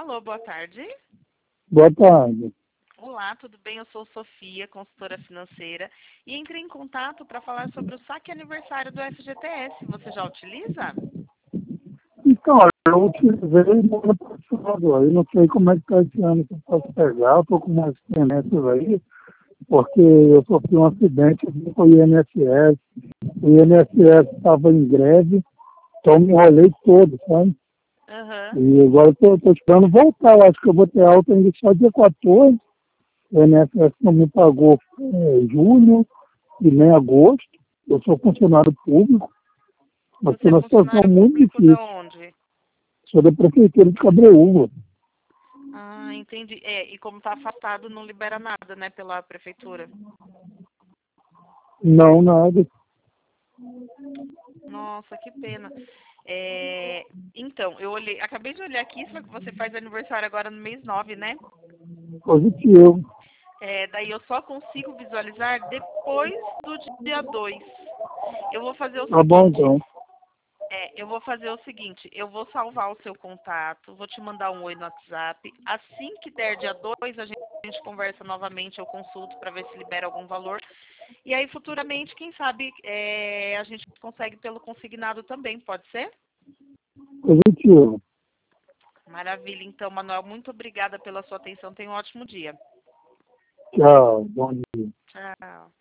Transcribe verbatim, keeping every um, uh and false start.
Alô, boa tarde. Boa tarde. Olá, tudo bem? Eu sou Sofia, consultora financeira, e entrei em contato para falar sobre o saque aniversário do F G T S. Você já utiliza? Então, eu utilizei no ano passado, aí não sei como é que está esse ano que eu posso pegar, eu estou com umas experiências aí, porque eu sofri um acidente aqui com o I N S S, o I N S S estava em greve, então me enrolei todo, sabe? Aham. E agora eu estou esperando voltar, eu acho que eu vou ter alta ainda só dia quatorze, o I N S S não me pagou em julho e nem agosto, eu sou funcionário público, mas Você estou é numa situação funcionário muito público da difícil. onde? Sou da prefeitura de Cabreúva. Ah, entendi. É, e como está afastado, não libera nada, né, pela prefeitura. Não, nada. Nossa, que pena. É, então, eu olhei, acabei de olhar aqui, só que você faz aniversário agora no mês nove, né? Positivo. É, daí eu só consigo visualizar depois do dia dois. Eu vou fazer o Tá bom, seguinte, então. é, eu vou fazer o seguinte, eu vou salvar o seu contato, vou te mandar um oi no WhatsApp. Assim que der dia dois, a gente, a gente conversa novamente, eu consulto para ver se libera algum valor. E aí, futuramente, quem sabe, é, a gente consegue pelo consignado também, pode ser? Positivo. Maravilha. Então, Manuel, muito obrigada pela sua atenção. Tenha um ótimo dia. Tchau. Bom dia. Tchau.